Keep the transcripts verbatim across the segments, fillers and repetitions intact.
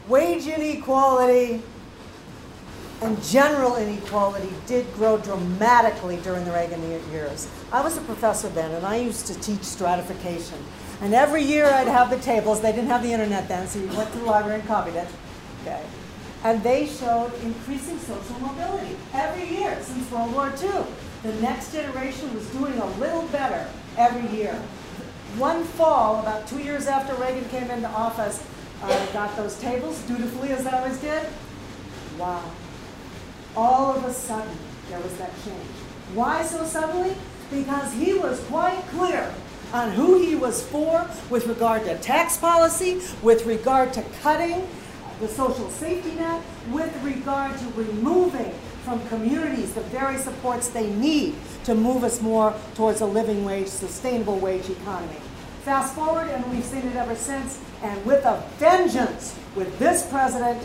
wage inequality and general inequality did grow dramatically during the Reagan years. I was a professor then, and I used to teach stratification. And every year I'd have the tables. They didn't have the internet then, so you went to the library and copied it. Okay. And they showed increasing social mobility every year since World War Two. The next generation was doing a little better every year. One fall, about two years after Reagan came into office, I got those tables dutifully, as I always did. Wow. All of a sudden, there was that change. Why so suddenly? Because he was quite clear on who he was for with regard to tax policy, with regard to cutting the social safety net, with regard to removing from communities the very supports they need to move us more towards a living wage, sustainable wage economy. Fast forward, and we've seen it ever since, and with a vengeance, with this president,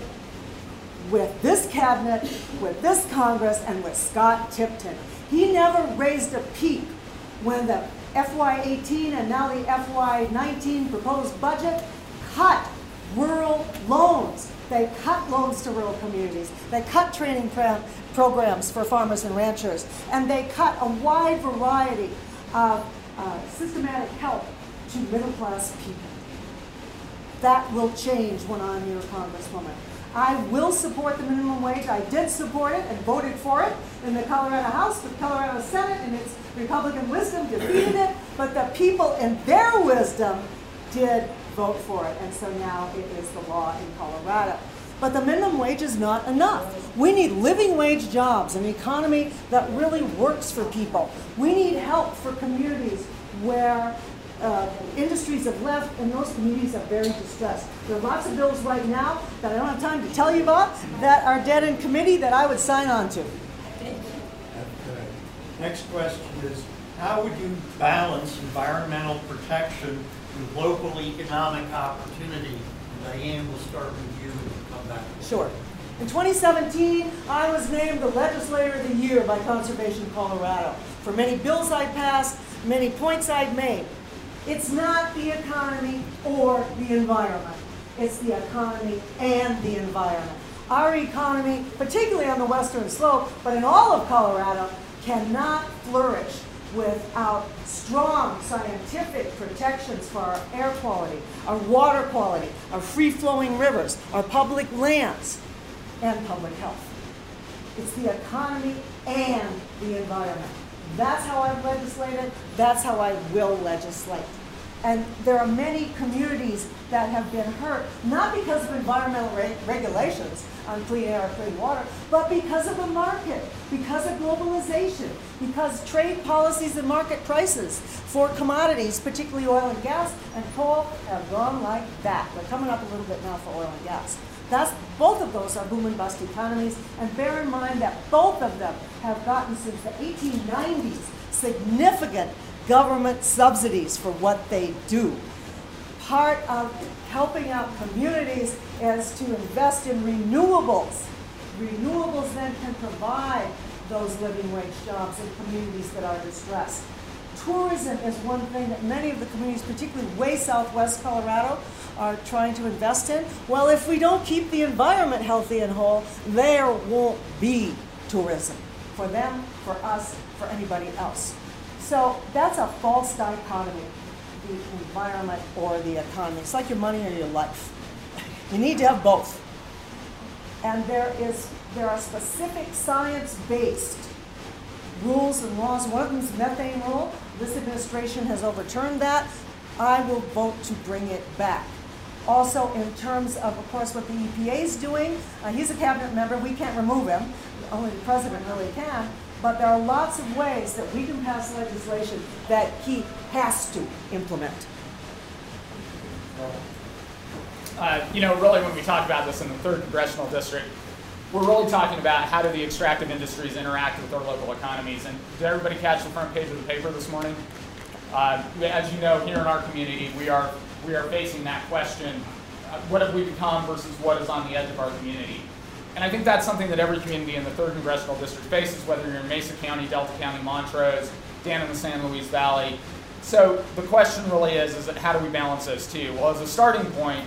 with this cabinet, with this Congress, and with Scott Tipton. He never raised a peep when the F Y eighteen and now the F Y nineteen proposed budget cut rural loans. They cut loans to rural communities. They cut training pro programs for farmers and ranchers. And they cut a wide variety of uh, systematic help to middle-class people. That will change when I'm your Congresswoman. I will support the minimum wage. I did support it and voted for it in the Colorado House, the Colorado Senate, and its Republican wisdom defeated it. But the people in their wisdom did vote for it. And so now it is the law in Colorado. But the minimum wage is not enough. We need living wage jobs, an economy that really works for people. We need help for communities where Uh, industries have left, and those communities are very distressed. There are lots of bills right now that I don't have time to tell you about that are dead in committee that I would sign on to. Okay. Next question is, how would you balance environmental protection with local economic opportunity? And Diane, will start with you and come back. Sure. In twenty seventeen, I was named the Legislator of the Year by Conservation Colorado for many bills I passed, many points I'd made. It's not the economy or the environment. It's the economy and the environment. Our economy, particularly on the western slope, but in all of Colorado, cannot flourish without strong scientific protections for our air quality, our water quality, our free-flowing rivers, our public lands, and public health. It's the economy and the environment. That's how I've legislated. That's how I will legislate. And there are many communities that have been hurt, not because of environmental re regulations on clean air or clean water, but because of the market, because of globalization, because trade policies and market prices for commodities, particularly oil and gas and coal, have gone like that. They're coming up a little bit now for oil and gas. That's, both of those are boom and bust economies, and bear in mind that both of them have gotten, since the eighteen nineties, significant government subsidies for what they do. Part of helping out communities is to invest in renewables. Renewables then can provide those living wage jobs in communities that are distressed. Tourism is one thing that many of the communities, particularly way southwest Colorado, are trying to invest in. Well, if we don't keep the environment healthy and whole, there won't be tourism for them, for us, for anybody else. So that's a false dichotomy, the environment or the economy. It's like your money or your life. You need to have both. And there is there are specific science-based rules and laws. One of them is the methane rule. This administration has overturned that. I will vote to bring it back. Also, in terms of, of course, what the E P A is doing, uh, he's a cabinet member. We can't remove him. Only the president really can. But there are lots of ways that we can pass legislation that he has to implement. Uh, you know, really, when we talk about this in the third congressional district, we're really talking about how do the extractive industries interact with our local economies. And did everybody catch the front page of the paper this morning? Uh, as you know, here in our community, we are we are facing that question: uh, what have we become versus what is on the edge of our community? And I think that's something that every community in the third congressional district faces, whether you're in Mesa County, Delta County, Montrose, down in the San Luis Valley. So the question really is, is that how do we balance those two? Well, as a starting point,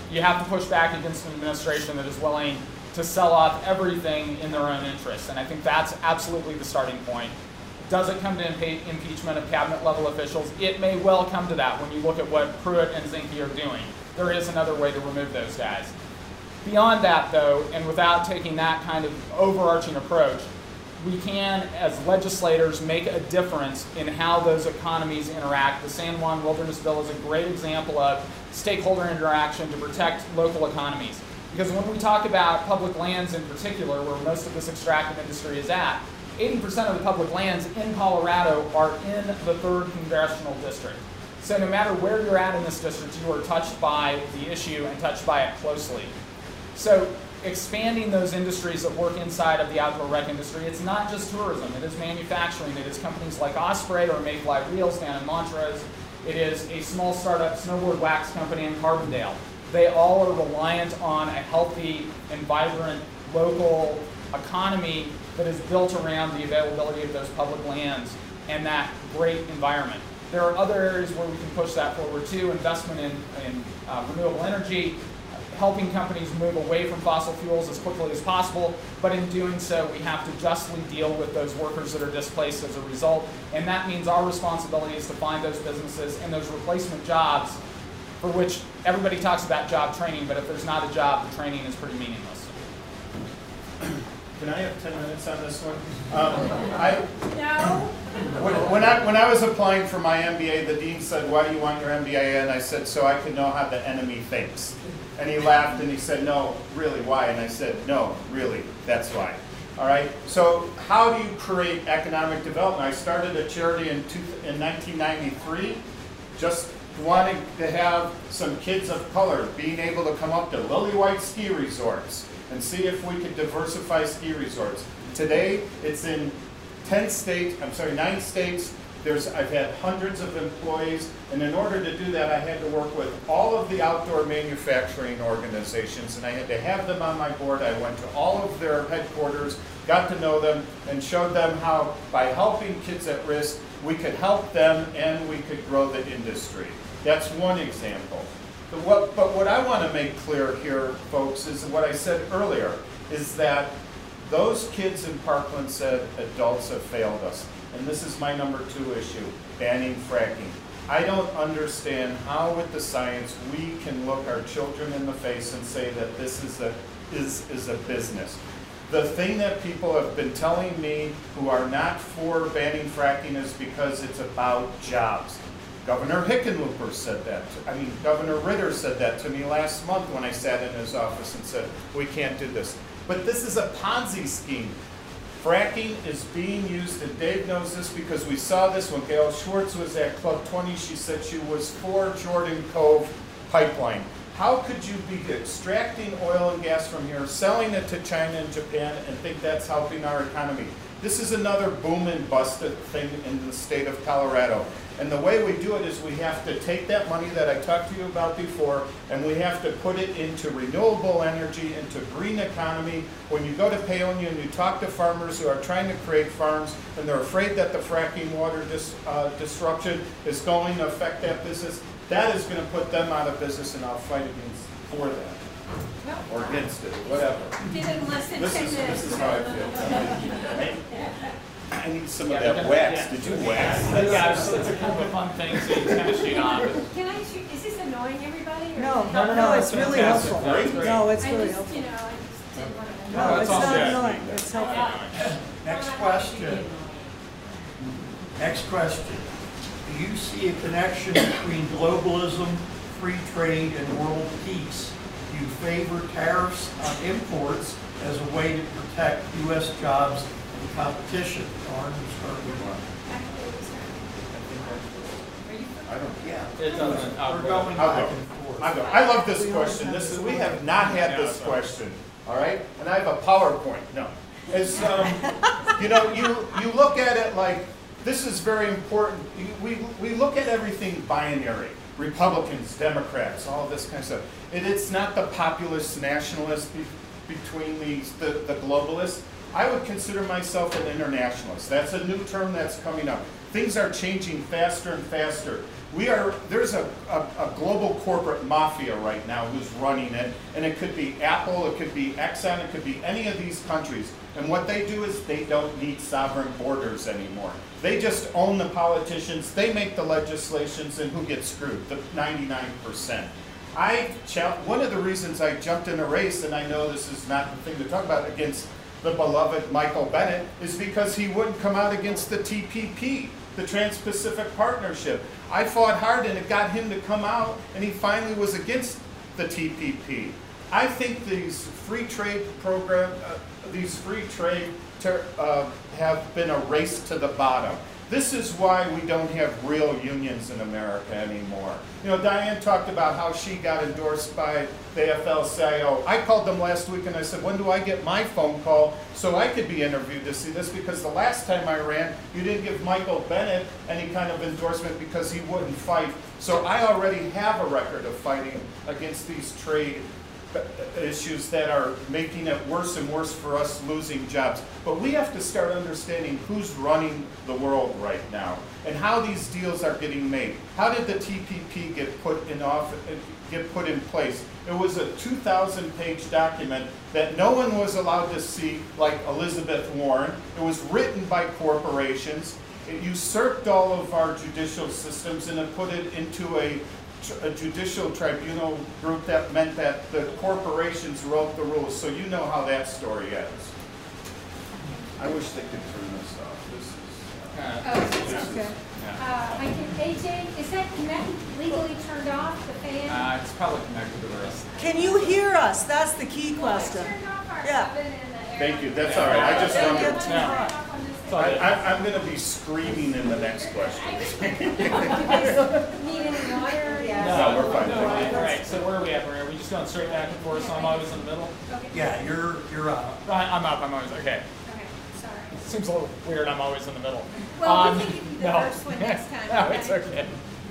you have to push back against an administration that is willing to sell off everything in their own interests. And I think that's absolutely the starting point. Does it come to impe impeachment of cabinet level officials? It may well come to that when you look at what Pruitt and Zinke are doing. There is another way to remove those guys. Beyond that, though, and without taking that kind of overarching approach, we can, as legislators, make a difference in how those economies interact. The San Juan Wilderness Bill is a great example of stakeholder interaction to protect local economies. Because when we talk about public lands in particular, where most of this extractive industry is at, eighty percent of the public lands in Colorado are in the third congressional district. So no matter where you're at in this district, you are touched by the issue and touched by it closely. So expanding those industries that work inside of the outdoor rec industry, it's not just tourism, it is manufacturing, it is companies like Osprey or Mayfly Reels down in Montrose, it is a small startup snowboard wax company in Carbondale. They all are reliant on a healthy and vibrant local economy that is built around the availability of those public lands and that great environment. There are other areas where we can push that forward too, investment in, in uh, renewable energy, helping companies move away from fossil fuels as quickly as possible, but in doing so, we have to justly deal with those workers that are displaced as a result, and that means our responsibility is to find those businesses and those replacement jobs for which everybody talks about job training, but if there's not a job, the training is pretty meaningless. Can I have ten minutes on this one? Um, I, No. when, when, I, when I was applying for my M B A, the dean said, why do you want your M B A? And I said, so I could know how the enemy thinks. And he laughed and he said, no, really, why? And I said, no, really, that's why. All right, so how do you create economic development? I started a charity in, two, in nineteen ninety-three, just wanting to have some kids of color being able to come up to lily white ski resorts and see if we could diversify ski resorts. Today, it's in ten states, I'm sorry, nine states. There's, I've had hundreds of employees, and in order to do that, I had to work with all of the outdoor manufacturing organizations, and I had to have them on my board. I went to all of their headquarters, got to know them, and showed them how, by helping kids at risk, we could help them and we could grow the industry. That's one example. But what, but what I want to make clear here, folks, is what I said earlier, is that those kids in Parkland said adults have failed us. And this is my number two issue, banning fracking. I don't understand how with the science we can look our children in the face and say that this is a, is, is a business. The thing that people have been telling me who are not for banning fracking is because it's about jobs. Governor Hickenlooper said that. I mean, Governor Ritter said that to me last month when I sat in his office and said, we can't do this. But this is a Ponzi scheme. Fracking is being used, and Dave knows this because we saw this when Gail Schwartz was at Club twenty. She said she was for Jordan Cove pipeline. How could you be extracting oil and gas from here, selling it to China and Japan, and think that's helping our economy? This is another boom and bust thing in the state of Colorado. And the way we do it is we have to take that money that I talked to you about before, and we have to put it into renewable energy, into green economy. When you go to Paonia and you talk to farmers who are trying to create farms, and they're afraid that the fracking water dis, uh, disruption is going to affect that business, that is going to put them out of business, and I'll fight against for that. Or against it, whatever. Didn't listen This to is, this. this is how I feel. I need some of Yeah, that we're wax. gonna- Did you wax? Yeah, it's, it's a kind of a fun thing to kind of shoot on. But Can I shoot, is this annoying everybody? or- No, no, no, no, it's really Fantastic. helpful. That's great. No, it's I really just, helpful. you know, I just didn't want to. No, that's it's all not good. annoying, it's helpful. Next question. Next question. Do you see a connection between globalism, free trade, and world peace? Do you favor tariffs on imports as a way to protect U S jobs and competition? Lauren, we'll start with you. I don't, yeah. it doesn't. We're uh, going I'll back go. and forth. I, go. I love this question. This is, we have not had this question, all right? And I have a PowerPoint. No, it's um, you know, you you look at it like this is very important. We we look at everything binary. Republicans, Democrats, all of this kind of stuff. It, it's not the populist nationalist be, between these the, the globalists. I would consider myself an internationalist. That's a new term that's coming up. Things are changing faster and faster. We are, there's a, a, a global corporate mafia right now who's running it, and it could be Apple, it could be Exxon, it could be any of these countries. And what they do is they don't need sovereign borders anymore. They just own the politicians, they make the legislations, and who gets screwed? The ninety-nine percent. I, one of the reasons I jumped in a race, and I know this is not the thing to talk about, against the beloved Michael Bennet, is because he wouldn't come out against the T P P, the Trans-Pacific Partnership. I fought hard and it got him to come out, and he finally was against the T P P. I think these free trade program, uh, these free trade ter uh, have been a race to the bottom. This is why we don't have real unions in America anymore. You know, Diane talked about how she got endorsed by the A F L C I O. I called them last week and I said, when do I get my phone call so I could be interviewed to see this? Because the last time I ran, you didn't give Michael Bennet any kind of endorsement because he wouldn't fight. So I already have a record of fighting against these trade issues that are making it worse and worse for us losing jobs. But we have to start understanding who's running the world right now and how these deals are getting made. How did the T P P get put in off, get put in place? It was a two thousand page document that no one was allowed to see, like Elizabeth Warren. It was written by corporations. It usurped all of our judicial systems and it put it into a a judicial tribunal group that meant that the corporations wrote the rules. So you know how that story ends. I wish they could turn this off. This is, Uh, Oh, this that's is- okay. yeah. Uh, I can, A J, is that connected, legally turned off, the fan? Uh, it's probably connected to the rest. Can you hear us? That's the key Well, I question. turned off our Yeah. oven and the air. thank you. That's all right. I just Thank wondered. you. Turn Yeah. it off on this It's all thing. good. I, I'm going to be screaming in the next question. You guys need any water? No, we're fine. No, all right, so where are we at, Maria? Are we just going straight back and forth, so I'm always in the middle? Okay. Yeah, you're, you're up. I- I'm up, I'm always, okay. Okay, sorry. Seems a little weird, I'm always in the middle. Well, Um, we can give you the no. first one next time, No, okay? it's okay.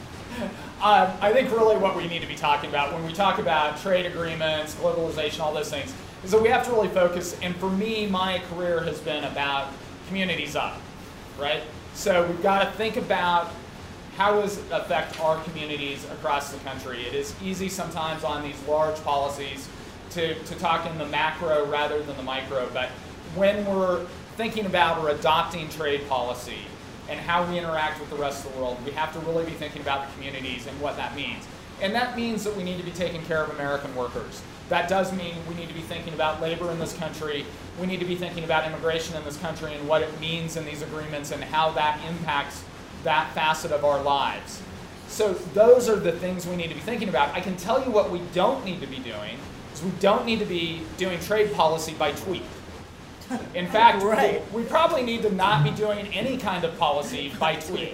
Um, I think really what we need to be talking about when we talk about trade agreements, globalization, all those things, is that we have to really focus, and for me, my career has been about communities up, right? So we've got to think about how does it affect our communities across the country. It is easy sometimes on these large policies to, to talk in the macro rather than the micro, but when we're thinking about or adopting trade policy and how we interact with the rest of the world, we have to really be thinking about the communities and what that means. And that means that we need to be taking care of American workers. That does mean we need to be thinking about labor in this country. We need to be thinking about immigration in this country and what it means in these agreements and how that impacts that facet of our lives. So those are the things we need to be thinking about. I can tell you what we don't need to be doing is we don't need to be doing trade policy by tweet. In fact, Right. we, we probably need to not be doing any kind of policy by tweet.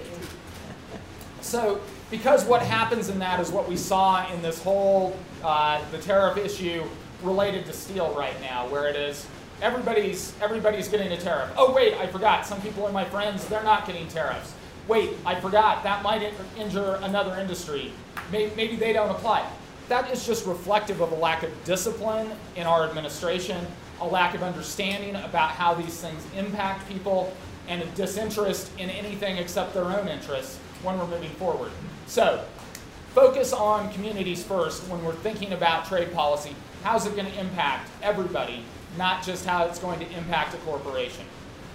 So, because what happens in that is what we saw in this whole, uh, the tariff issue related to steel right now, where it is, everybody's, everybody's getting a tariff. Oh wait, I forgot, some people are my friends, they're not getting tariffs. Wait, I forgot, that might in- injure another industry. Maybe, maybe they don't apply. That is just reflective of a lack of discipline in our administration, a lack of understanding about how these things impact people, and a disinterest in anything except their own interests when we're moving forward. So, focus on communities first when we're thinking about trade policy. How's it going to impact everybody, not just how it's going to impact a corporation?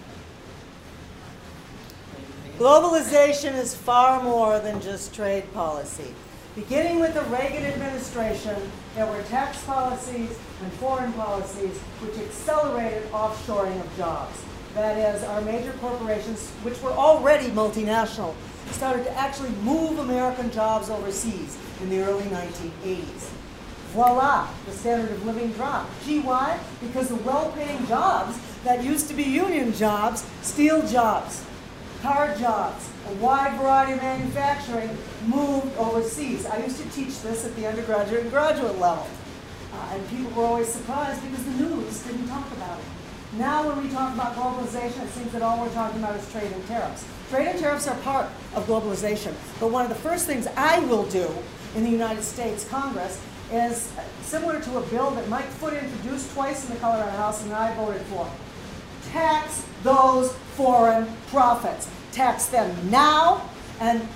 Globalization is far more than just trade policy. Beginning with the Reagan administration, there were tax policies and foreign policies which accelerated offshoring of jobs. That is, our major corporations, which were already multinational, started to actually move American jobs overseas in the early nineteen eighties. Voila, the standard of living dropped. Gee, why? Because the well-paying jobs that used to be union jobs, steel jobs, car jobs, a wide variety of manufacturing moved overseas. I used to teach this at the undergraduate and graduate level. Uh, and people were always surprised because the news didn't talk about it. Now when we talk about globalization, it seems that all we're talking about is trade and tariffs. Trade and tariffs are part of globalization. But one of the first things I will do in the United States Congress is similar to a bill that Mike Foote introduced twice in the Colorado House and I voted for. Tax those foreign profits. Tax them now and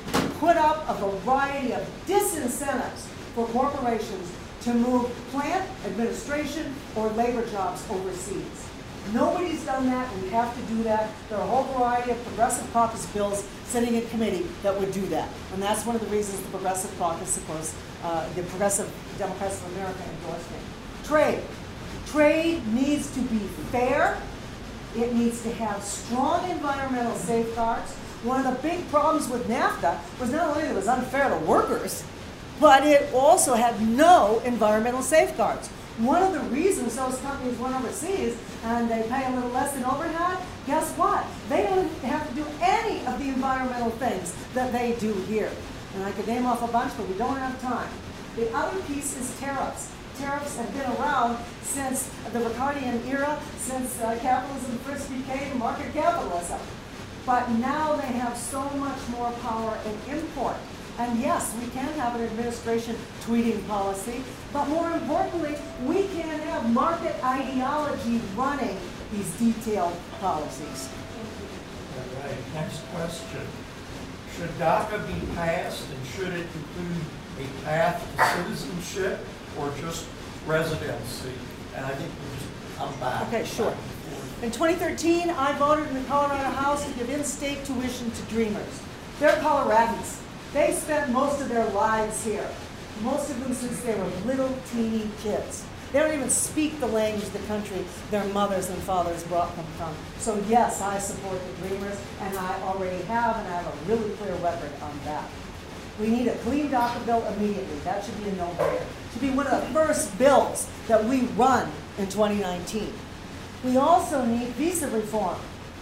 put up a variety of disincentives for corporations to move plant, administration, or labor jobs overseas. Nobody's done that, and we have to do that. There are a whole variety of Progressive Caucus bills sitting in committee that would do that. And that's one of the reasons the Progressive Caucus, of course, uh, the Progressive Democrats of America endorsed me. Trade. Trade needs to be fair. It needs to have strong environmental safeguards. One of the big problems with NAFTA was not only that it was unfair to workers, but it also had no environmental safeguards. One of the reasons those companies went overseas and they pay a little less in overhead, guess what? They don't have to do any of the environmental things that they do here. And I could name off a bunch, but we don't have time. The other piece is tariffs. Tariffs have been around since the Ricardian era, since uh, capitalism first became market capitalism. But now they have so much more power in import. And yes, we can have an administration tweeting policy, but more importantly, we can have market ideology running these detailed policies. All right, next question. Should DACA be passed, and should it include a path to citizenship or just residency? And I think we'll just come back. Okay, sure. In twenty thirteen, I voted in the Colorado House to give in-state tuition to Dreamers. They're Coloradans. They spent most of their lives here, most of them since they were little teeny kids. They don't even speak the language of the country their mothers and fathers brought them from. So yes, I support the Dreamers, and I already have, and I have a really clear record on that. We need a clean DACA bill immediately. That should be a no-brainer. It should be one of the first bills that we run in twenty nineteen. We also need visa reform.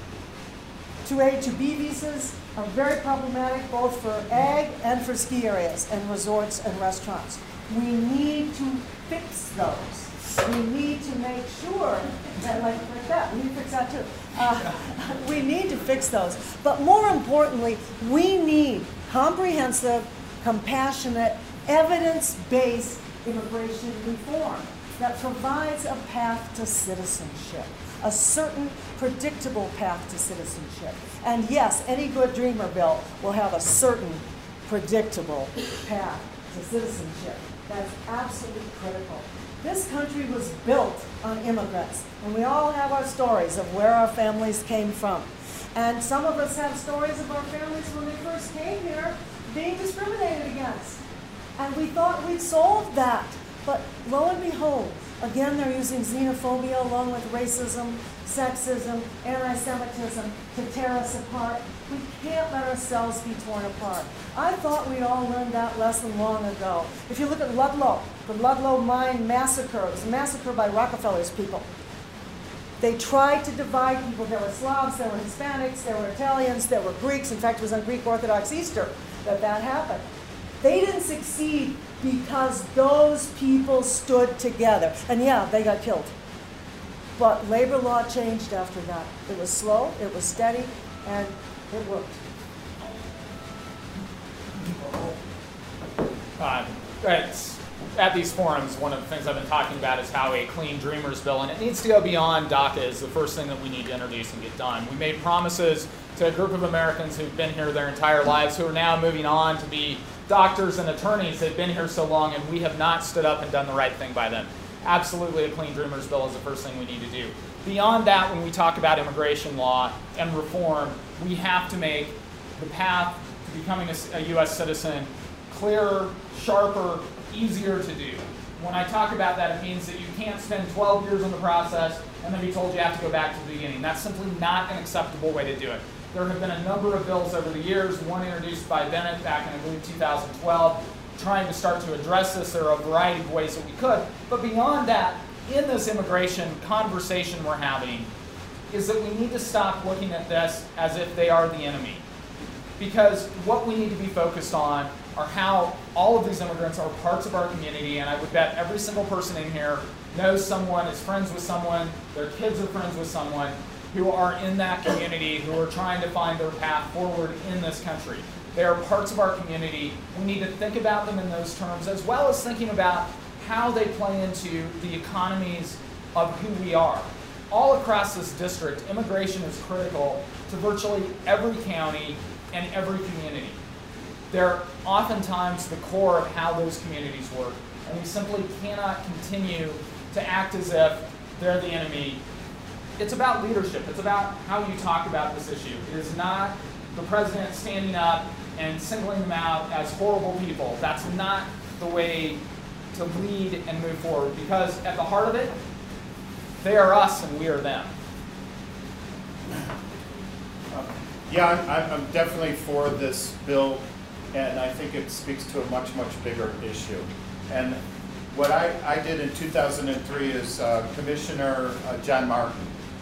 two A, two B visas are very problematic both for ag and for ski areas and resorts and restaurants. We need to fix those. We need to make sure that, like, like that, we need to fix that too. Uh, we need to fix those. But more importantly, we need comprehensive, compassionate, evidence-based immigration reform that provides a path to citizenship, a certain predictable path to citizenship. And yes, any good Dreamer bill will have a certain predictable path to citizenship. That's absolutely critical. This country was built on immigrants, and we all have our stories of where our families came from. And some of us have stories of our families when they first came here being discriminated against. And we thought we'd solved that. But lo and behold, again, they're using xenophobia along with racism, sexism, anti-Semitism to tear us apart. We can't let ourselves be torn apart. I thought we all learned that lesson long ago. If you look at Ludlow, the Ludlow Mine Massacre, it was a massacre by Rockefeller's people. They tried to divide people. There were Slavs, there were Hispanics, there were Italians, there were Greeks. In fact, it was on Greek Orthodox Easter that that happened. They didn't succeed because those people stood together. And yeah, they got killed. But labor law changed after that. It was slow, it was steady, and it worked. Uh, it's, at these forums, one of the things I've been talking about is how a clean Dreamers bill, and it needs to go beyond DACA, is the first thing that we need to introduce and get done. We made promises to a group of Americans who've been here their entire lives, who are now moving on to be doctors and attorneys. They've been here so long, and we have not stood up and done the right thing by them. Absolutely, a clean Dreamers bill is the first thing we need to do. Beyond that, when we talk about immigration law and reform, we have to make the path to becoming a, a U S citizen clearer, sharper, easier to do. When I talk about that, it means that you can't spend twelve years in the process and then be told you have to go back to the beginning. That's simply not an acceptable way to do it. There have been a number of bills over the years, one introduced by Bennett back in, I believe, two thousand twelve, trying to start to address this. There are a variety of ways that we could. But beyond that, in this immigration conversation we're having, is that we need to stop looking at this as if they are the enemy. Because what we need to be focused on are how all of these immigrants are parts of our community, and I would bet every single person in here knows someone, is friends with someone, their kids are friends with someone, who are in that community, who are trying to find their path forward in this country. They are parts of our community. We need to think about them in those terms, as well as thinking about how they play into the economies of who we are. All across this district, immigration is critical to virtually every county and every community. They're oftentimes the core of how those communities work, and we simply cannot continue to act as if they're the enemy. It's about leadership. It's about how you talk about this issue. It is not the president standing up and singling them out as horrible people. That's not the way to lead and move forward, because at the heart of it, they are us and we are them. Yeah, I'm, I'm definitely for this bill, and I think it speaks to a much, much bigger issue. And what I, I did in two thousand three is uh, Commissioner uh, John Martin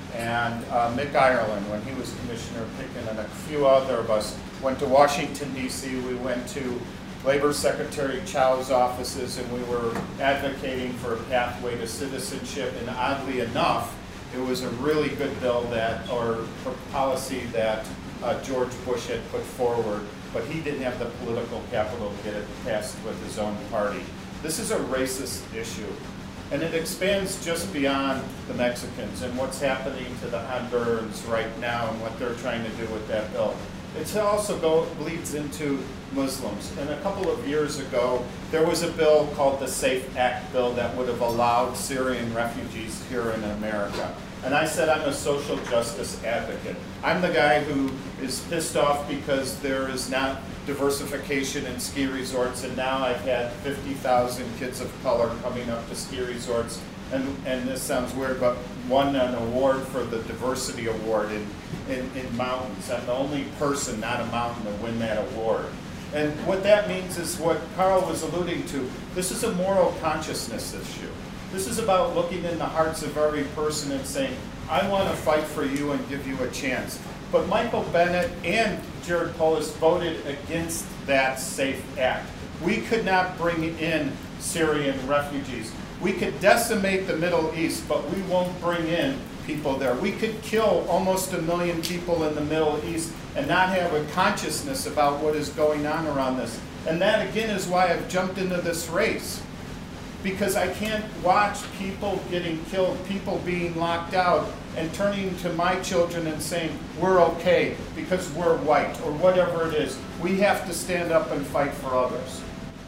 and uh, Mick Ireland, when he was Commissioner Picken, and a few other of us went to Washington, D C We went to Labor Secretary Chow's offices, and we were advocating for a pathway to citizenship. And oddly enough, it was a really good bill that, or policy that uh, George Bush had put forward, but he didn't have the political capital to get it passed with his own party. This is a racist issue, and it expands just beyond the Mexicans and what's happening to the Hondurans right now and what they're trying to do with that bill. It also go, bleeds into Muslims. And a couple of years ago, there was a bill called the SAFE Act bill that would have allowed Syrian refugees here in America. And I said I'm a social justice advocate. I'm the guy who is pissed off because there is not diversification in ski resorts, and now I've had fifty thousand kids of color coming up to ski resorts, and, and this sounds weird, but won an award for the diversity award in, in, in mountains. I'm the only person, not a mountain, to win that award. And what that means is what Carl was alluding to. This is a moral consciousness issue. This is about looking in the hearts of every person and saying, I want to fight for you and give you a chance. But Michael Bennet and Jared Polis voted against that SAFE Act. We could not bring in Syrian refugees. We could decimate the Middle East, but we won't bring in people there. We could kill almost a million people in the Middle East and not have a consciousness about what is going on around this. And that, again, is why I've jumped into this race. Because I can't watch people getting killed, people being locked out, and turning to my children and saying, we're okay because we're white, or whatever it is. We have to stand up and fight for others.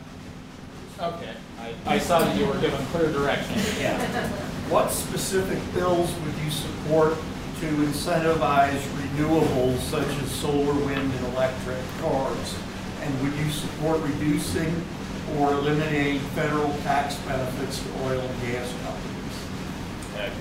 Okay, I, I saw that you were given clear direction. Yeah. What specific bills would you support to incentivize renewables such as solar, wind, and electric cars? And would you support reducing or eliminating federal tax benefits to oil and gas companies? Okay.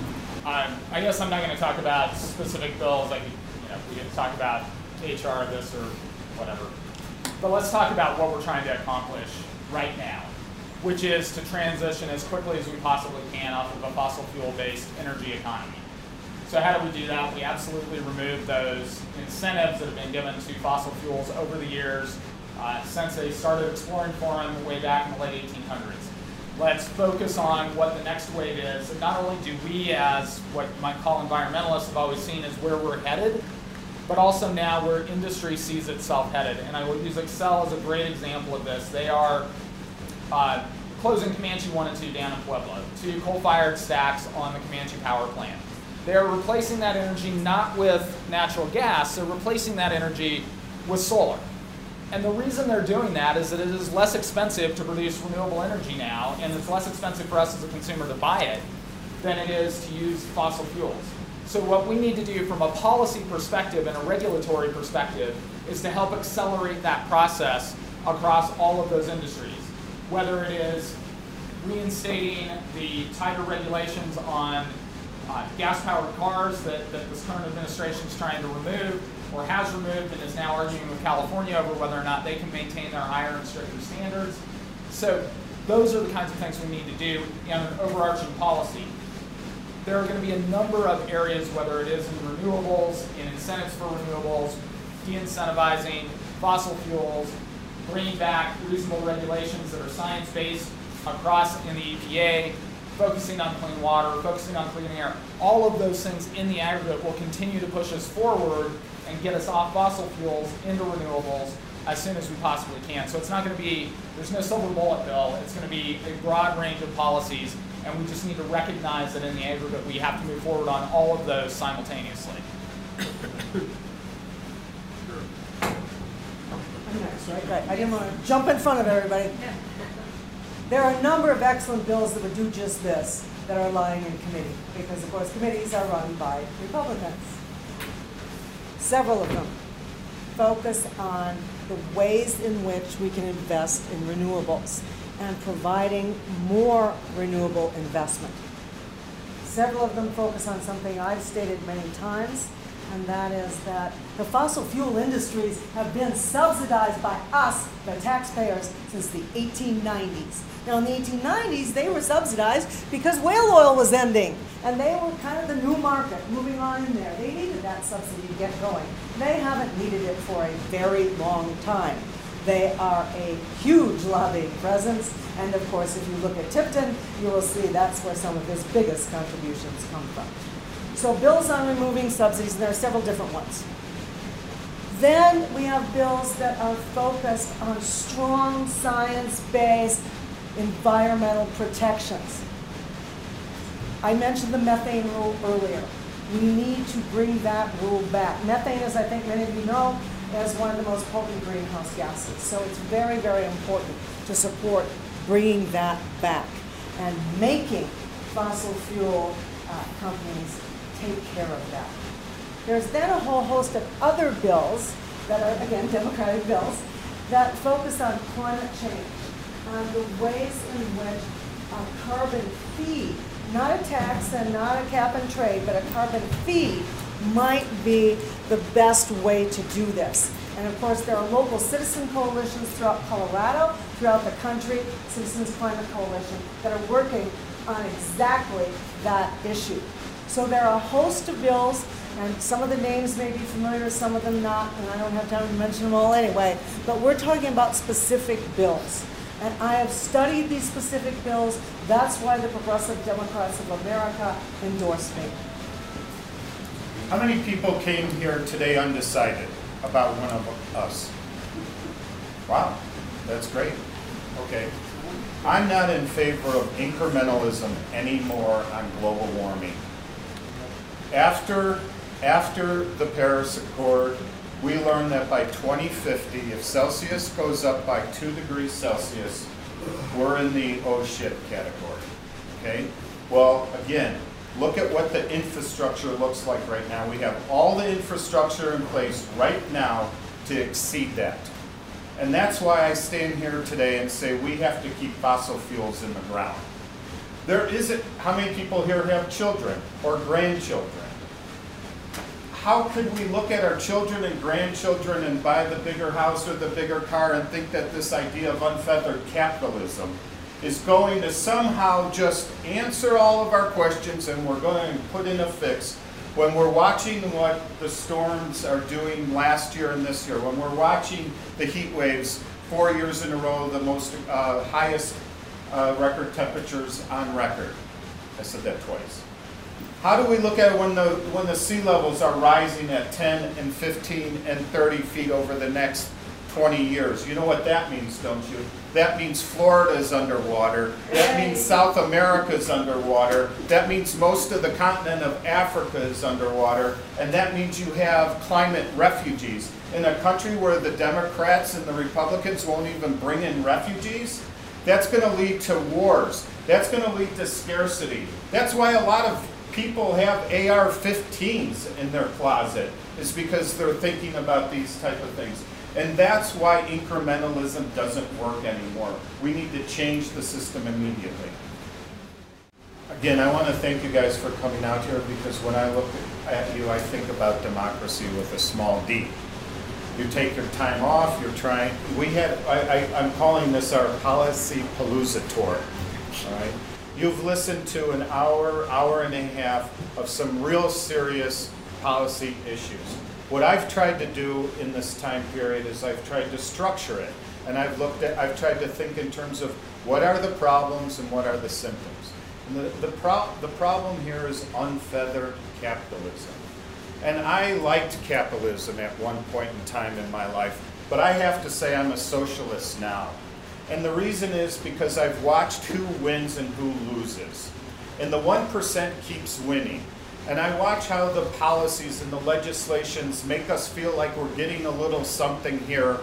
Um, I guess I'm not going to talk about specific bills. Like, you know, we can talk about H R this or whatever. But let's talk about what we're trying to accomplish right now, which is to transition as quickly as we possibly can off of a fossil fuel-based energy economy. So how do we do that? We absolutely remove those incentives that have been given to fossil fuels over the years uh, since they started exploring for them way back in the late eighteen hundreds. Let's focus on what the next wave is. And not only do we, as what you might call environmentalists, have always seen as where we're headed, but also now where industry sees itself headed. And I will use Xcel as a great example of this. They are uh, closing Comanche one and two down in Pueblo, two coal-fired stacks on the Comanche power plant. They're replacing that energy not with natural gas, they're replacing that energy with solar. And the reason they're doing that is that it is less expensive to produce renewable energy now, and it's less expensive for us as a consumer to buy it than it is to use fossil fuels. So what we need to do from a policy perspective and a regulatory perspective is to help accelerate that process across all of those industries, whether it is reinstating the tighter regulations on uh, gas-powered cars that, that this current administration is trying to remove, or has removed and is now arguing with California over whether or not they can maintain their higher and stricter standards. So those are the kinds of things we need to do in an overarching policy. There are going to be a number of areas, whether it is in renewables, in incentives for renewables, de-incentivizing fossil fuels, bringing back reasonable regulations that are science-based across in the E P A, focusing on clean water, focusing on clean air. All of those things in the aggregate will continue to push us forward and get us off fossil fuels into renewables as soon as we possibly can. So it's not going to be, there's no silver bullet bill. It's going to be a broad range of policies, and we just need to recognize that in the aggregate we have to move forward on all of those simultaneously. I'm next, right? Right. I didn't want to jump in front of everybody. There are a number of excellent bills that would do just this that are lying in committee, because of course committees are run by Republicans. Several of them focus on the ways in which we can invest in renewables and providing more renewable investment. Several of them focus on something I've stated many times, and that is that the fossil fuel industries have been subsidized by us, the taxpayers, since the eighteen nineties. Now in the eighteen nineties, they were subsidized because whale oil was ending, and they were kind of the new market, moving on in there. They needed that subsidy to get going. They haven't needed it for a very long time. They are a huge lobbying presence, and of course, if you look at Tipton, you will see that's where some of his biggest contributions come from. So bills on removing subsidies, and there are several different ones. Then we have bills that are focused on strong science-based environmental protections. I mentioned the methane rule earlier. We need to bring that rule back. Methane, as I think many of you know, is one of the most potent greenhouse gases. So it's very, very important to support bringing that back and making fossil fuel uh, companies take care of that. There's then a whole host of other bills that are, again, Democratic bills, that focus on climate change, on the ways in which a carbon fee, not a tax and not a cap and trade, but a carbon fee might be the best way to do this. And of course, there are local citizen coalitions throughout Colorado, throughout the country, Citizens Climate Coalition, that are working on exactly that issue. So there are a host of bills, and some of the names may be familiar, some of them not, and I don't have time to mention them all anyway, but we're talking about specific bills. And I have studied these specific bills. That's why the Progressive Democrats of America endorsed me. How many people came here today undecided about one of us? Wow, that's great. Okay. I'm not in favor of incrementalism anymore on global warming. After, after the Paris Accord, we learned that by twenty fifty, if Celsius goes up by two degrees Celsius, we're in the oh shit category, okay? Well, again, look at what the infrastructure looks like right now. We have all the infrastructure in place right now to exceed that. And that's why I stand here today and say we have to keep fossil fuels in the ground. There isn't, how many people here have children or grandchildren? How could we look at our children and grandchildren and buy the bigger house or the bigger car and think that this idea of unfeathered capitalism is going to somehow just answer all of our questions and we're going to put in a fix when we're watching what the storms are doing last year and this year, when we're watching the heat waves four years in a row, the most uh, highest uh, record temperatures on record. I said that twice. How do we look at it when the, when the sea levels are rising at ten and fifteen and thirty feet over the next twenty years? You know what that means, don't you? That means Florida is underwater. That means South America is underwater. That means most of the continent of Africa is underwater. And that means you have climate refugees. In a country where the Democrats and the Republicans won't even bring in refugees, that's going to lead to wars. That's going to lead to scarcity. That's why a lot of people have A R fifteens in their closet, is because they're thinking about these type of things. And that's why incrementalism doesn't work anymore. We need to change the system immediately. Again, I want to thank you guys for coming out here, because when I look at you, I think about democracy with a small d. You take your time off, you're trying, we had, I, I, I'm calling this our Policy Palooza tour, all right? You've listened to an hour, hour and a half of some real serious policy issues. What I've tried to do in this time period is I've tried to structure it, and I've looked at, I've tried to think in terms of what are the problems and what are the symptoms. And the, the, pro the problem here is unfeathered capitalism. And I liked capitalism at one point in time in my life, but I have to say I'm a socialist now. And the reason is because I've watched who wins and who loses. And the one percent keeps winning. And I watch how the policies and the legislations make us feel like we're getting a little something here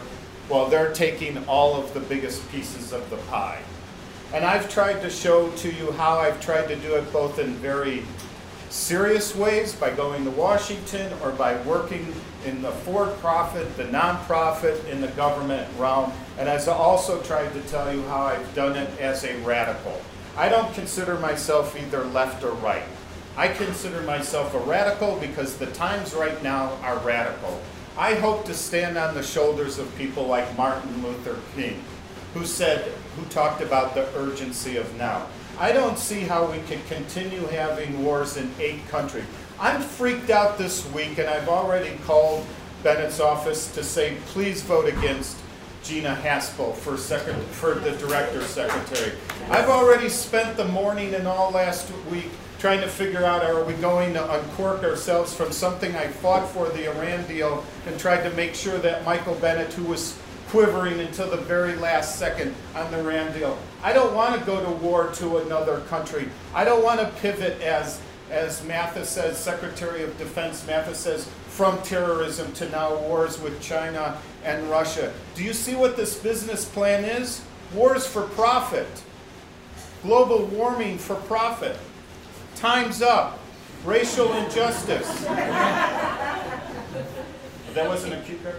Well, they're taking all of the biggest pieces of the pie. And I've tried to show to you how I've tried to do it both in very serious ways by going to Washington or by working in the for-profit, the non-profit, in the government realm. And I've also tried to tell you how I've done it as a radical. I don't consider myself either left or right. I consider myself a radical because the times right now are radical. I hope to stand on the shoulders of people like Martin Luther King, who said, who talked about the urgency of now. I don't see how we can continue having wars in eight countries. I'm freaked out this week, and I've already called Bennett's office to say, please vote against Gina Haspel for, second, for the director's secretary. I've already spent the morning and all last week trying to figure out, are we going to uncork ourselves from something I fought for, the Iran deal, and tried to make sure that Michael Bennet, who was quivering until the very last second on the Iran deal. I don't want to go to war to another country. I don't want to pivot, as, as Mathis says, Secretary of Defense Mathis says, from terrorism to now wars with China and Russia. Do you see what this business plan is? Wars for profit. Global warming for profit. Time's up. Racial injustice. That wasn't a cue card?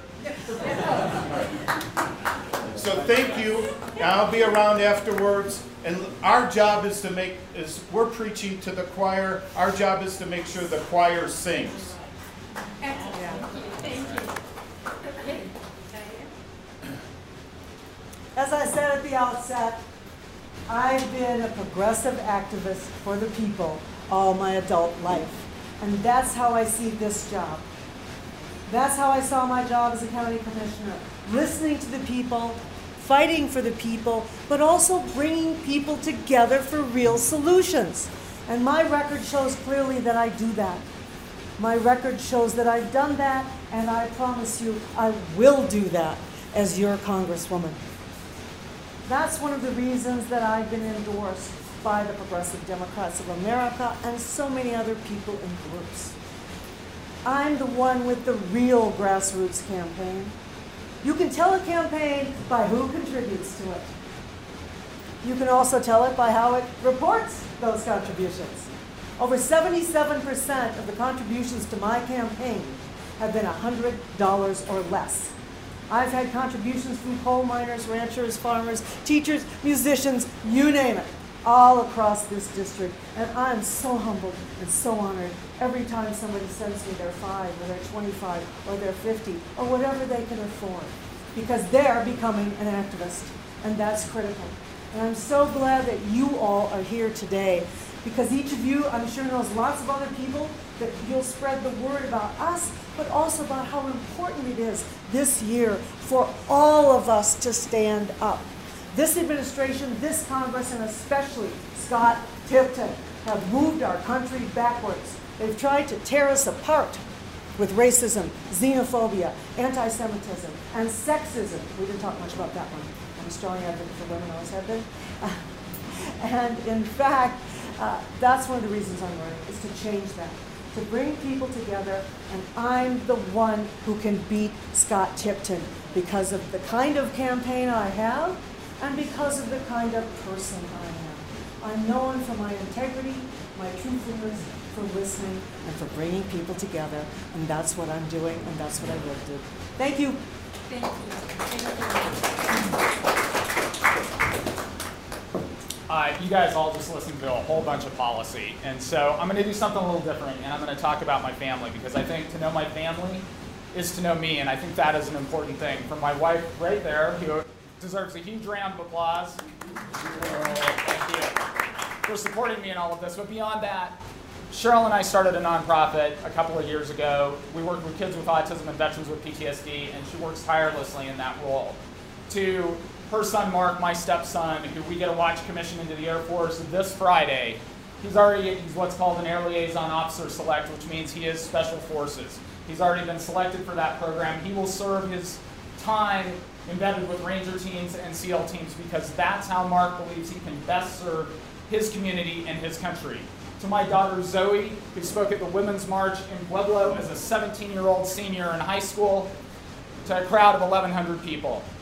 So thank you. I'll be around afterwards. And our job is to make, is we're preaching to the choir. Our job is to make sure the choir sings. Excellent. Thank you. As I said at the outset, I've been a progressive activist for the people all my adult life. And that's how I see this job. That's how I saw my job as a county commissioner. Listening to the people, fighting for the people, but also bringing people together for real solutions. And my record shows clearly that I do that. My record shows that I've done that, and I promise you I will do that as your congresswoman. That's one of the reasons that I've been endorsed by the Progressive Democrats of America and so many other people and groups. I'm the one with the real grassroots campaign. You can tell a campaign by who contributes to it. You can also tell it by how it reports those contributions. Over seventy-seven percent of the contributions to my campaign have been one hundred dollars or less. I've had contributions from coal miners, ranchers, farmers, teachers, musicians, you name it, all across this district. And I'm so humbled and so honored every time somebody sends me their five or their twenty-five or their fifty or whatever they can afford, because they're becoming an activist, and that's critical. And I'm so glad that you all are here today, because each of you, I'm sure, knows lots of other people that you'll spread the word about us, but also about how important it is this year for all of us to stand up. This administration, this Congress, and especially Scott Tipton have moved our country backwards. They've tried to tear us apart with racism, xenophobia, anti-Semitism, and sexism. We didn't talk much about that one. I'm a strong advocate for women, always have been. And in fact, uh, that's one of the reasons I'm running, is to change that, to bring people together, and I'm the one who can beat Scott Tipton because of the kind of campaign I have and because of the kind of person I am. I'm known for my integrity, my truthfulness, for listening, and for bringing people together, and that's what I'm doing, and that's what I will do. Thank you. Thank you. Thank you. Uh, you guys all just listened to a whole bunch of policy, and so I'm going to do something a little different, and I'm going to talk about my family, because I think to know my family is to know me, and I think that is an important thing. For my wife right there, who deserves a huge round of applause. Thank you for supporting me in all of this. But beyond that, Cheryl and I started a nonprofit a couple of years ago. We work with kids with autism and veterans with P T S D, and she works tirelessly in that role. To her son Mark, my stepson, who we get to watch commission into the Air Force this Friday. He's already, he's what's called an Air Liaison Officer Select, which means he is Special Forces. He's already been selected for that program. He will serve his time embedded with Ranger teams and SEAL teams, because that's how Mark believes he can best serve his community and his country. To my daughter Zoe, who spoke at the Women's March in Pueblo as a seventeen-year-old senior in high school, to a crowd of eleven hundred people.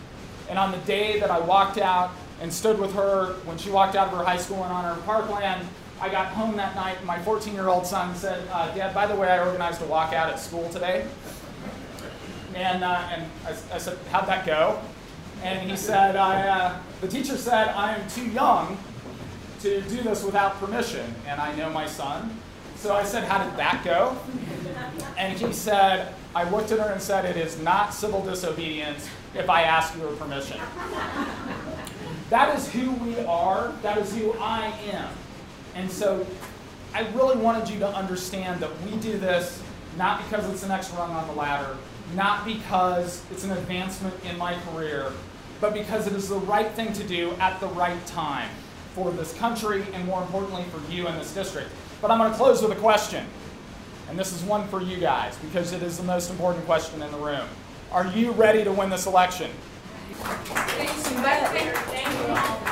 And on the day that I walked out and stood with her when she walked out of her high school in honor of Parkland, I got home that night and my fourteen-year-old son said, uh, Dad, by the way, I organized a walkout at school today. And, uh, and I, I said, how'd that go? And he said, I, uh, the teacher said, I am too young to do this without permission. And I know my son. So I said, how did that go? And he said, I looked at her and said, it is not civil disobedience if I ask your permission. That is who we are. That is who I am. And so I really wanted you to understand that we do this not because it's the next rung on the ladder, not because it's an advancement in my career, but because it is the right thing to do at the right time for this country and more importantly for you in this district. But I'm going to close with a question. And this is one for you guys because it is the most important question in the room. Are you ready to win this election? Thank you.